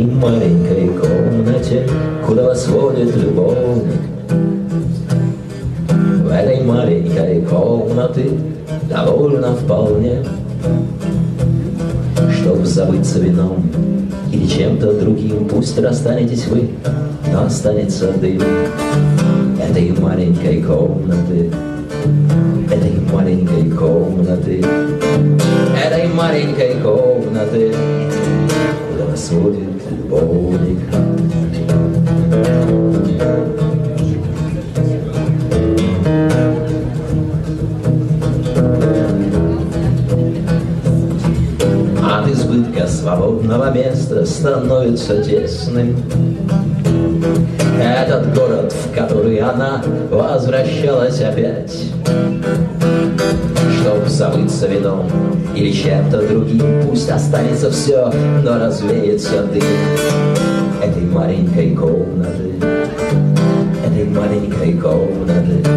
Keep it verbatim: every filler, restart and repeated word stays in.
этой маленькой комнате, куда вас водит любовник. В этой маленькой комнате довольно вполне, чтоб забыться вином или чем-то другим. Пусть расстанетесь вы, но останется дым этой маленькой комнаты, этой маленькой комнаты, этой маленькой комнаты, куда вас водит любовник. От избытка свободного места становится тесным этот город, в который она возвращалась опять, чтоб забыться вином или чем-то другим. Пусть останется все, но развеется дым этой маленькой комнаты, этой маленькой комнаты,